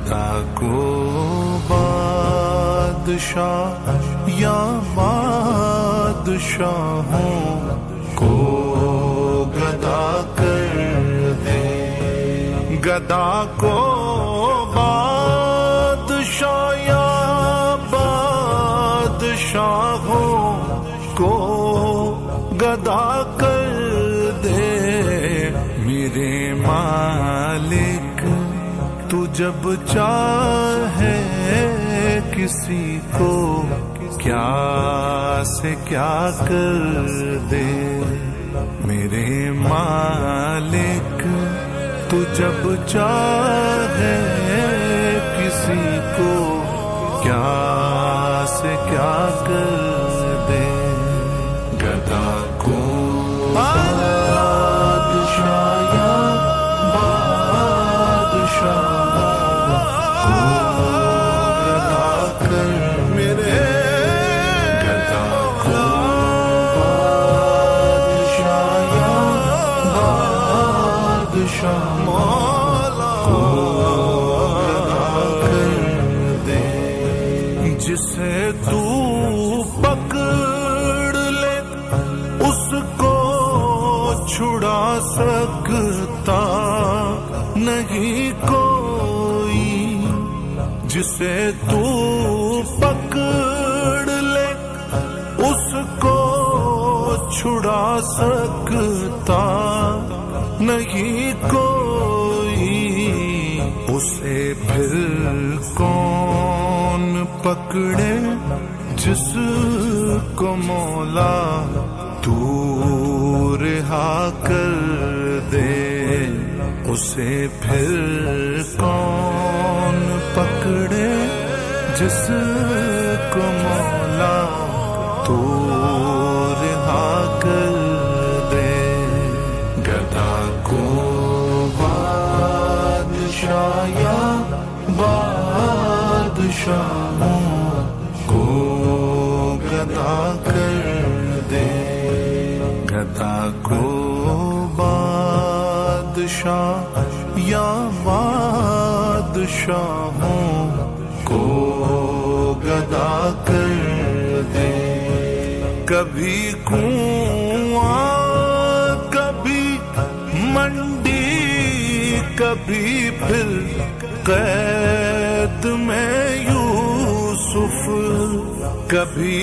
گدا کو بادشاہ یا بادشاہوں کو گدا کر دے، گدا کو بادشاہ یا بادشاہوں کو گدا کر دے، میرے مالک تو جب چاہے کسی کو کیا سے کیا کر دے، میرے مالک تو جب چاہے کسی کو کیا سے کیا کر دے، گدا کو بادشاہ یا بادشاہ جسے تو پکڑ لے اس کو چھڑا سکتا نہیں کوئی، جسے تو پکڑ لے اس کو چھڑا سکتا نہیں کوئی، اسے پھر کون پکڑے جس کو مولا تو رہا کر دے، اسے پھر کون پکڑے جس کو مولا تو رہا کر دے، گدا کو بادشاہ یا بادشاہوں کو گدا کر دے، گدا کو بادشاہ یا بادشاہوں کو گدا کر دے، کبھی کنواں کبھی منڈی کبھی پھر قید میں یوسف، کبھی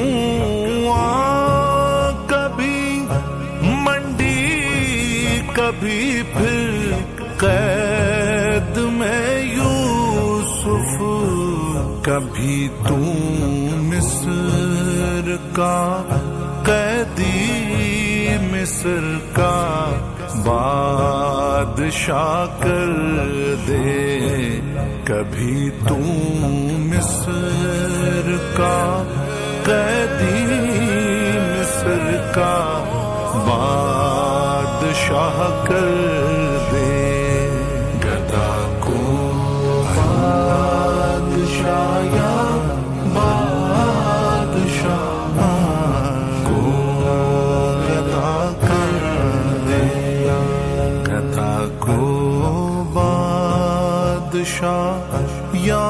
کنواں کبھی منڈی کبھی پھر قید میں یوسف، کبھی تو مصر کا قیدی مصر کا بادشاہ کر دے، کبھی تو مصر کا قیدی مصر کا بادشاہ کر دے، گدا کو بادشاہ یا بادشاہ کو گدا کر دے، گدا کو بادشاہ یا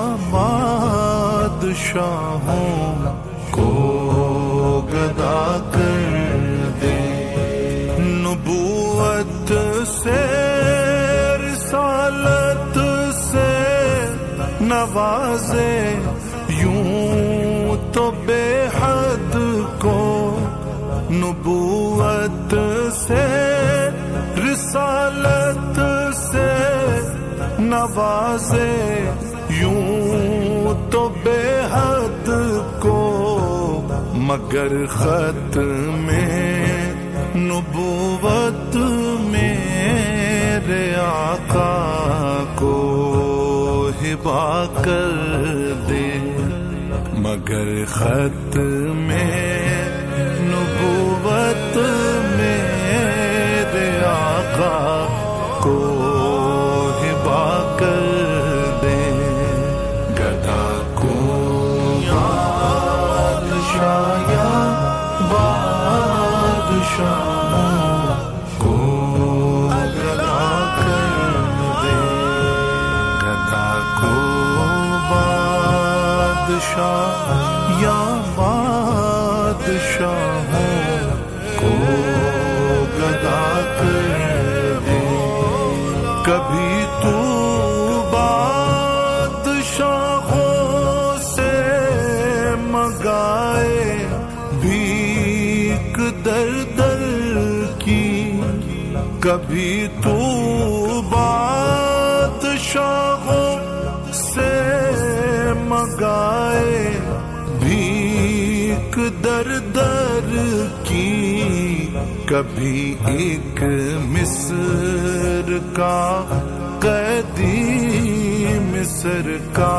بادشاہوں کو گدا کر دے، نبوت سے رسالت سے نوازے یوں تو بے حد کو، نبوت سے رسالت سے نوازے یوں تو بے حد کو، مگر خط میں نبوت میرے آقا کو ہبا کر دے، مگر خط میں نبوت میرے آقا کو ہبا کر دے، گدا کو بادشاہ یا بادشاہوں کو گدا کر دے، گدا کو بادشاہ یا بادشاہوں کو گدا کر دے. کبھی تو بادشاہوں سے منگائے بھیک در در کی. کبھی تو بادشاہوں سے منگائے بھیک در در کی. کبھی ایک مصر کا قیدی مصر کا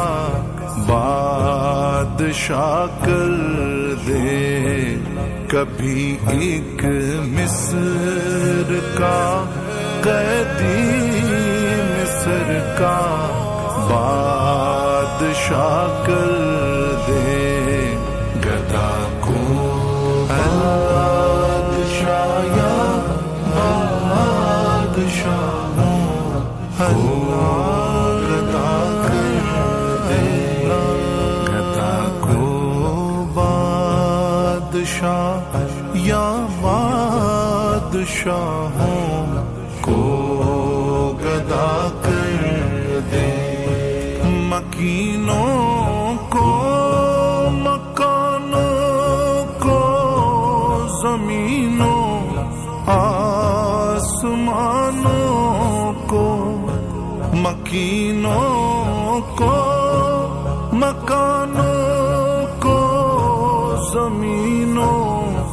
بادشاہ کر دے. کبھی ایک مصر کا قیدی مصر کا بادشاہ کر دے. گدا کو بادشاہ یا بادشاہ گدا کر دے. گدا کو بادشاہ یا بادشاہوں کو گدا کر دے. مکینوں کو مکانوں کو زمینوں آسمانوں کو. مکینوں کو مکانوں کو زمینوں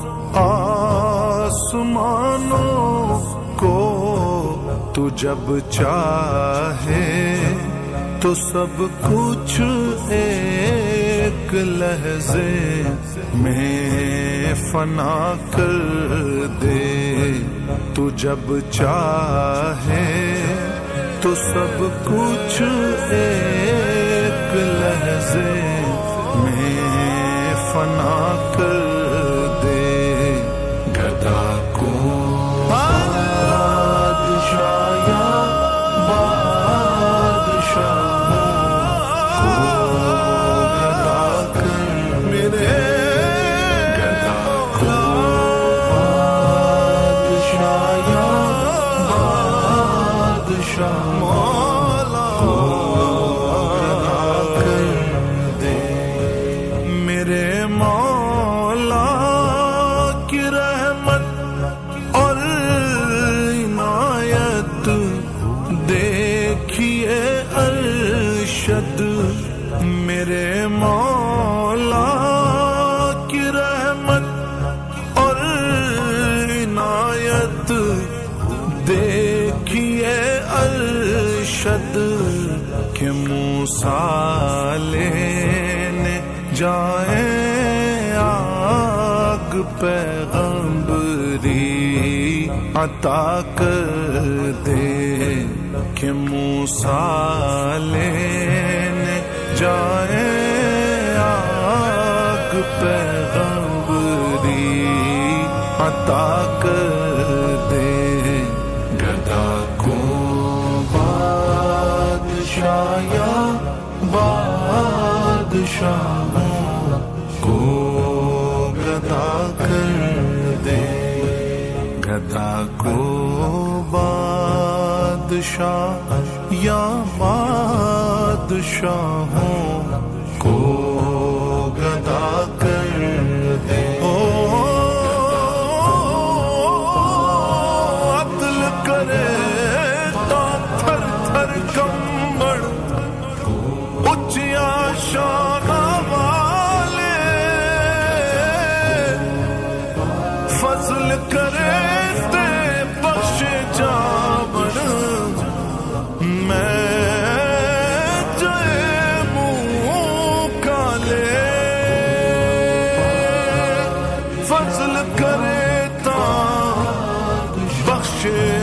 آسمانوں کو. تو جب چاہے تو سب کچھ ایک لحظے میں فنا کر دے. تو جب چاہے تو سب کچھ ایک لحظے میں فنا کر دے. گدا کو بادشاہ یا بادشاہ کو گدا کر میرے. گدا کو بادشاہ یا بادشاہ کو گدا کر دے. میرے مولا کی رحمت اور عنایت دیکھیے ارشد. میرے مولا کی رحمت اور عنایت دیکھیے ارشد. کہ موسیٰ لینے جائیں آگ پیغمبری عطا کر دے. کہ موسیٰ لینے جائیں آگ پیغمبری عطا کر دے. گدا کو بادشاہ یا بادشاہوں کو گدا کر دے. گدا کو بادشاہ یا بادشاہوں کو گدا کر دے. عدل کرے تو تھر تھر کمبڑ اچیا شان والے. فضل کرے تے بخش جاون میں جائے منہ کالے. فضل کرے تا بخشے